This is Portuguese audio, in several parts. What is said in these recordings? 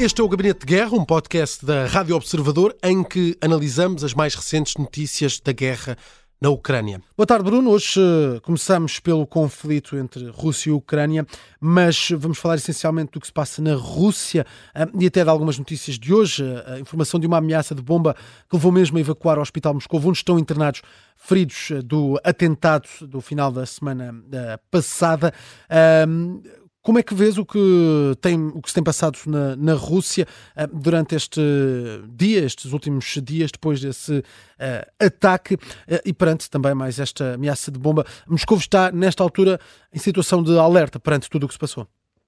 Este é o Gabinete de Guerra, um podcast da Rádio Observador em que analisamos as mais recentes notícias da guerra na Ucrânia. Boa tarde, Bruno. Hoje começamos pelo conflito entre Rússia e Ucrânia, mas vamos falar essencialmente do que se passa na Rússia e até de algumas notícias de hoje. A informação de uma ameaça de bomba que levou mesmo a evacuar o Hospital Moscovo, onde estão internados feridos do atentado do final da semana passada. Como é que vês o que se tem passado na Rússia durante estes últimos dias, depois desse ataque e perante também mais esta ameaça de bomba? Moscou está, nesta altura, em situação de alerta perante tudo o que se passou.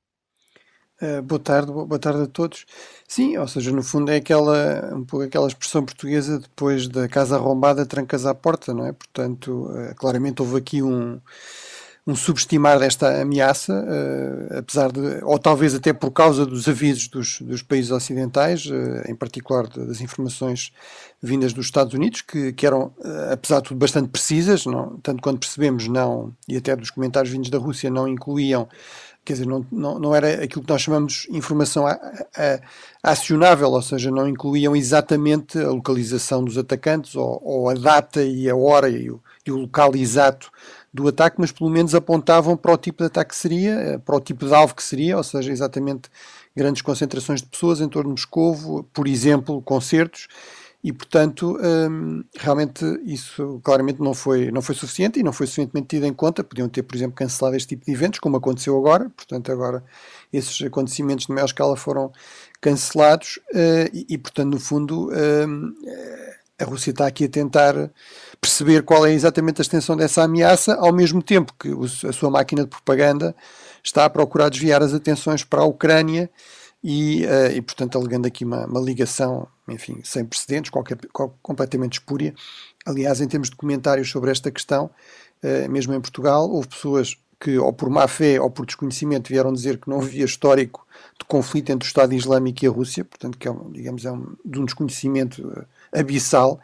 Boa tarde a todos. Sim, ou seja, no fundo é um pouco aquela expressão portuguesa, depois da casa arrombada, trancas à porta, não é? Portanto, claramente houve aqui um subestimar desta ameaça, apesar de, ou talvez até por causa dos avisos dos países ocidentais, em particular das informações vindas dos Estados Unidos, que eram, apesar de tudo, bastante precisas, não, tanto quanto percebemos, não, e até dos comentários vindos da Rússia, não incluíam, quer dizer, não era aquilo que nós chamamos de informação acionável, ou seja, não incluíam exatamente a localização dos atacantes, ou a data e a hora e o local exato do ataque, mas pelo menos apontavam para o tipo de ataque que seria, para o tipo de alvo que seria, ou seja, exatamente grandes concentrações de pessoas em torno de Moscovo, por exemplo, concertos, e portanto realmente isso claramente não foi suficiente e não foi suficientemente tido em conta. Podiam ter, por exemplo, cancelado este tipo de eventos, como aconteceu agora. Portanto agora esses acontecimentos de maior escala foram cancelados e portanto no fundo a Rússia está aqui a tentar perceber qual é exatamente a extensão dessa ameaça, ao mesmo tempo que a sua máquina de propaganda está a procurar desviar as atenções para a Ucrânia e portanto, alegando aqui uma ligação, enfim, sem precedentes, completamente espúria. Aliás, em termos de comentários sobre esta questão, mesmo em Portugal, houve pessoas que, ou por má fé ou por desconhecimento, vieram dizer que não havia histórico de conflito entre o Estado Islâmico e a Rússia, portanto, que é de um desconhecimento abissal.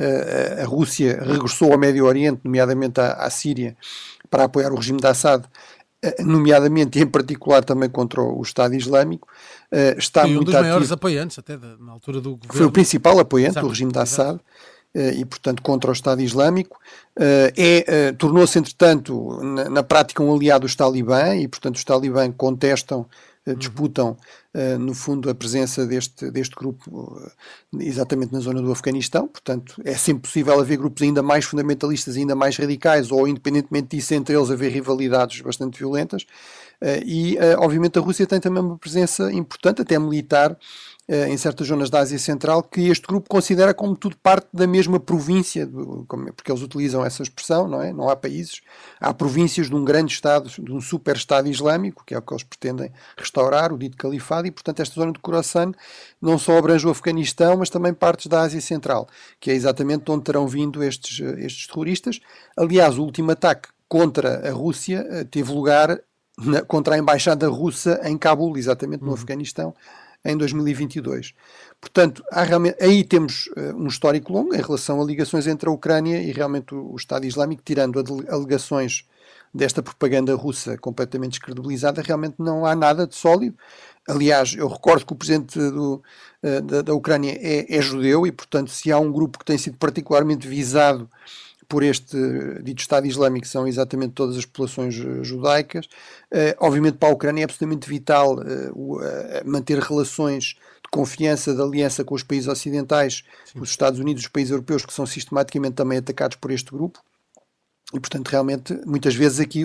A Rússia regressou ao Médio Oriente, nomeadamente à Síria, para apoiar o regime de Assad, nomeadamente e em particular também contra o Estado Islâmico. Foi um dos maiores apoiantes, até na altura do governo. Foi o principal apoiante do regime de Assad. E, portanto, contra o Estado Islâmico. Tornou-se, entretanto, na prática um aliado dos Talibã e, portanto, os Talibã contestam, disputam, no fundo, a presença deste grupo exatamente na zona do Afeganistão. Portanto, é sempre possível haver grupos ainda mais fundamentalistas, ainda mais radicais, ou, independentemente disso, entre eles haver rivalidades bastante violentas. Obviamente, a Rússia tem também uma presença importante, até militar, em certas zonas da Ásia Central, que este grupo considera como tudo parte da mesma província, porque eles utilizam essa expressão, não é? Não há países, há províncias de um grande Estado, de um super Estado Islâmico, que é o que eles pretendem restaurar, o dito califado, e portanto esta zona do Khorasan não só abrange o Afeganistão, mas também partes da Ásia Central, que é exatamente onde terão vindo estes terroristas. Aliás, o último ataque contra a Rússia teve lugar contra a embaixada russa em Cabul, exatamente no Afeganistão, em 2022. Portanto, aí temos um histórico longo em relação a ligações entre a Ucrânia e realmente o Estado Islâmico, tirando alegações desta propaganda russa completamente descredibilizada, realmente não há nada de sólido. Aliás, eu recordo que o presidente da Ucrânia é judeu e, portanto, se há um grupo que tem sido particularmente visado por este dito Estado Islâmico, que são exatamente todas as populações judaicas. Obviamente para a Ucrânia é absolutamente vital manter relações de confiança, de aliança com os países ocidentais, Sim. Os Estados Unidos, os países europeus, que são sistematicamente também atacados por este grupo. E, portanto, realmente, muitas vezes aqui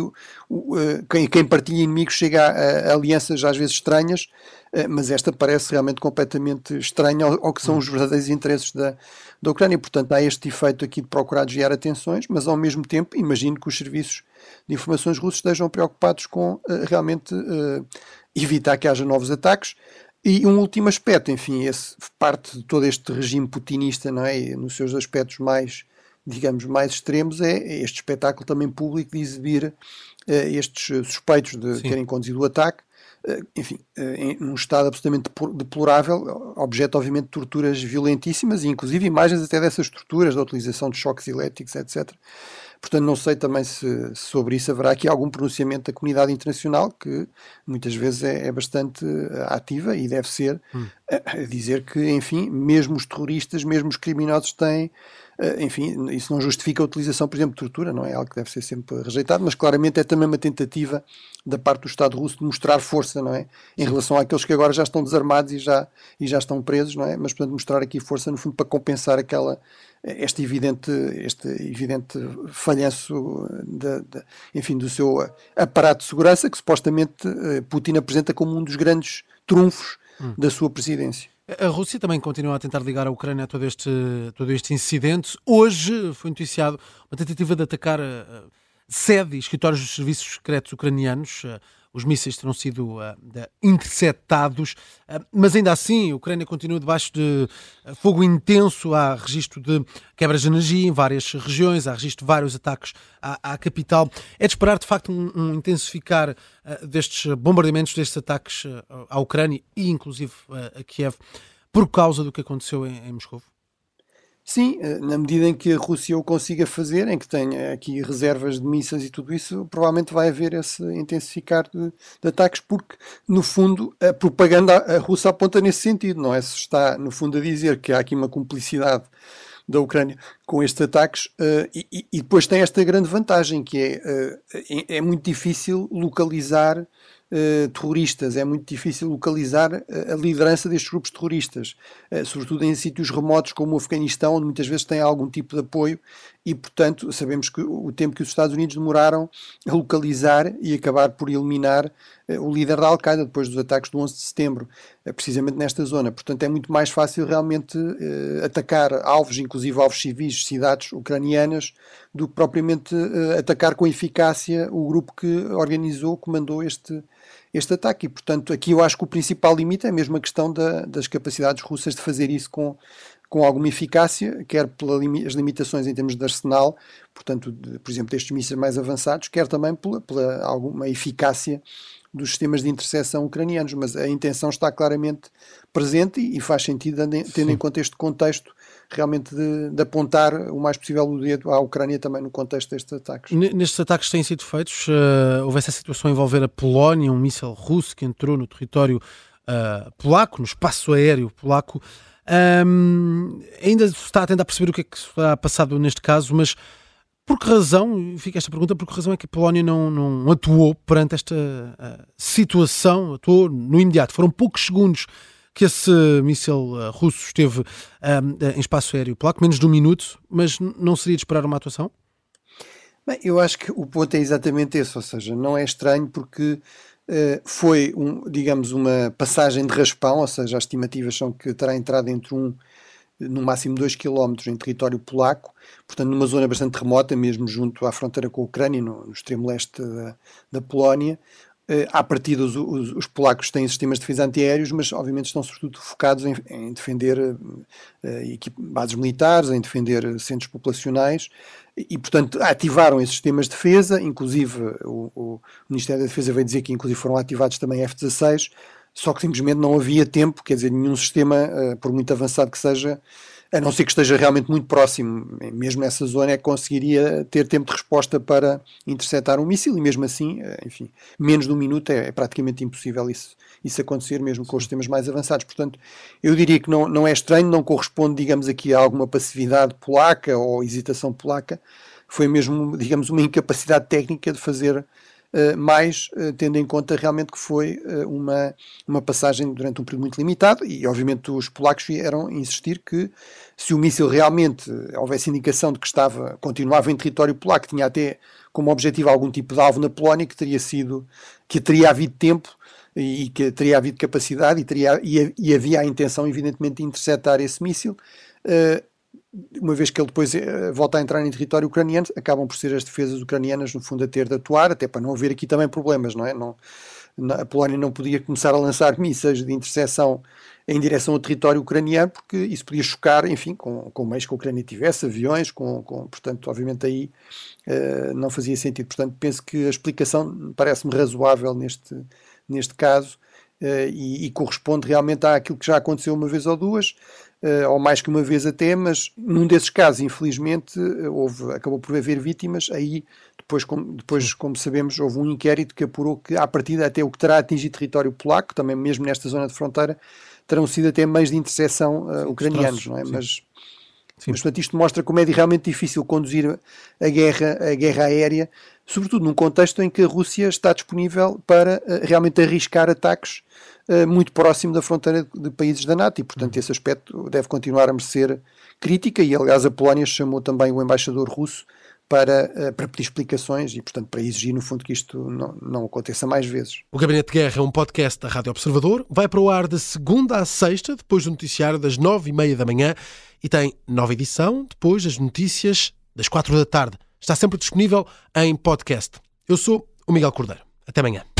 quem partilha inimigos chega a alianças às vezes estranhas, mas esta parece realmente completamente estranha ao que são os verdadeiros interesses da Ucrânia. Portanto, há este efeito aqui de procurar desviar atenções, mas ao mesmo tempo imagino que os serviços de informações russos estejam preocupados com realmente evitar que haja novos ataques. E um último aspecto, enfim, parte de todo este regime putinista, não é? E nos seus aspectos mais, digamos, mais extremos, é este espetáculo também público de exibir estes suspeitos de Sim. terem conduzido o ataque, enfim, num estado absolutamente deplorável, objeto obviamente de torturas violentíssimas e inclusive imagens até dessas torturas, da utilização de choques elétricos, etc. Portanto, não sei também se sobre isso haverá aqui algum pronunciamento da comunidade internacional, que muitas vezes é bastante ativa e deve ser, a dizer que, enfim, mesmo os terroristas, mesmo os criminosos têm, enfim, isso não justifica a utilização, por exemplo, de tortura, não é algo que deve ser sempre rejeitado, mas claramente é também uma tentativa da parte do Estado russo de mostrar força, não é? Em relação àqueles que agora já estão desarmados e já estão presos, não é? Mas, portanto, mostrar aqui força, no fundo, para compensar este evidente falhanço enfim, do seu aparato de segurança, que supostamente Putin apresenta como um dos grandes trunfos da sua presidência. A Rússia também continua a tentar ligar a Ucrânia a todo este incidente. Hoje foi noticiado uma tentativa de atacar sede e escritórios dos serviços secretos ucranianos. Os mísseis terão sido interceptados, mas ainda assim a Ucrânia continua debaixo de fogo intenso. Há registro de quebras de energia em várias regiões, há registro de vários ataques à capital. É de esperar, de facto, um intensificar destes bombardeamentos, destes ataques à Ucrânia e, inclusive, a Kiev, por causa do que aconteceu em Moscou? Sim, na medida em que a Rússia o consiga fazer, em que tenha aqui reservas de mísseis e tudo isso, provavelmente vai haver esse intensificar de ataques, porque, no fundo, a propaganda russa aponta nesse sentido, não é? Se está, no fundo, a dizer que há aqui uma cumplicidade da Ucrânia com estes ataques, e depois tem esta grande vantagem, que é muito difícil localizar terroristas, é muito difícil localizar a liderança destes grupos terroristas, sobretudo em sítios remotos como o Afeganistão, onde muitas vezes tem algum tipo de apoio e, portanto, sabemos que o tempo que os Estados Unidos demoraram a localizar e acabar por eliminar o líder da Al-Qaeda depois dos ataques do 11 de setembro, precisamente nesta zona. Portanto, é muito mais fácil realmente atacar alvos, inclusive alvos civis, cidades ucranianas, do que propriamente atacar com eficácia o grupo que organizou, comandou este ataque. E, portanto, aqui eu acho que o principal limite é mesmo a questão das capacidades russas de fazer isso com alguma eficácia, quer pelas limitações em termos de arsenal, portanto, por exemplo, destes mísseis mais avançados, quer também pela alguma eficácia dos sistemas de interseção ucranianos. Mas a intenção está claramente presente e faz sentido, tendo em conta este contexto, realmente de apontar o mais possível o dedo à Ucrânia também no contexto destes ataques. Nestes ataques que têm sido feitos, houve essa situação a envolver a Polónia, um míssil russo que entrou no território polaco, no espaço aéreo polaco. Ainda se está a tentar perceber o que é que está passado neste caso, mas por que razão, fica esta pergunta, por que razão é que a Polónia não atuou perante esta situação, atuou no imediato? Foram poucos segundos que esse míssil russo esteve em espaço aéreo polaco, menos de um minuto, mas não seria de esperar uma atuação? Bem, eu acho que o ponto é exatamente esse, ou seja, não é estranho porque foi, digamos, uma passagem de raspão, ou seja, as estimativas são que terá entrado entre no máximo 2 km em território polaco, portanto numa zona bastante remota, mesmo junto à fronteira com a Ucrânia, no extremo leste da Polónia. À partida os polacos têm sistemas de defesa antiaéreos, mas obviamente estão sobretudo focados em defender bases militares, em defender centros populacionais e, portanto, ativaram esses sistemas de defesa, inclusive o Ministério da Defesa veio dizer que inclusive foram ativados também F-16, só que simplesmente não havia tempo, quer dizer, nenhum sistema, por muito avançado que seja, a não ser que esteja realmente muito próximo, mesmo nessa zona, é que conseguiria ter tempo de resposta para interceptar um míssil, e mesmo assim, enfim, menos de um minuto é praticamente impossível isso acontecer, mesmo com os sistemas mais avançados. Portanto, eu diria que não é estranho, não corresponde, digamos aqui, a alguma passividade polaca ou hesitação polaca, foi mesmo, digamos, uma incapacidade técnica de fazer mais, tendo em conta realmente que foi uma passagem durante um período muito limitado e obviamente os polacos vieram insistir que se o míssil realmente houvesse indicação de que continuava em território polaco, tinha até como objetivo algum tipo de alvo na Polónia, que teria havido tempo e que teria havido capacidade e havia a intenção evidentemente de interceptar esse míssil. Uma vez que ele depois volta a entrar em território ucraniano, acabam por ser as defesas ucranianas, no fundo, a ter de atuar, até para não haver aqui também problemas, não é? A Polónia não podia começar a lançar mísseis de interseção em direção ao território ucraniano, porque isso podia chocar, enfim, com meios que a Ucrânia tivesse, aviões, portanto, obviamente aí não fazia sentido. Portanto, penso que a explicação parece-me razoável neste caso, e corresponde realmente àquilo que já aconteceu uma vez ou duas. ou mais que uma vez até, mas num desses casos, infelizmente, acabou por haver vítimas. Aí, depois, como sabemos, houve um inquérito que apurou que, à partida, até o que terá atingido território polaco, também mesmo nesta zona de fronteira, terão sido até meios de interseção ucranianos, não é? Mas, portanto, isto mostra como é realmente difícil conduzir a guerra aérea, sobretudo num contexto em que a Rússia está disponível para realmente arriscar ataques muito próximo da fronteira de países da NATO, e portanto esse aspecto deve continuar a merecer crítica, e aliás a Polónia chamou também o embaixador russo para pedir explicações e portanto para exigir no fundo que isto não aconteça mais vezes. O Gabinete de Guerra é um podcast da Rádio Observador, vai para o ar de segunda à sexta, depois do noticiário das 9h30 da manhã, e tem nova edição depois das notícias das 4 da tarde. Está sempre disponível em podcast. Eu sou o Miguel Cordeiro. Até amanhã.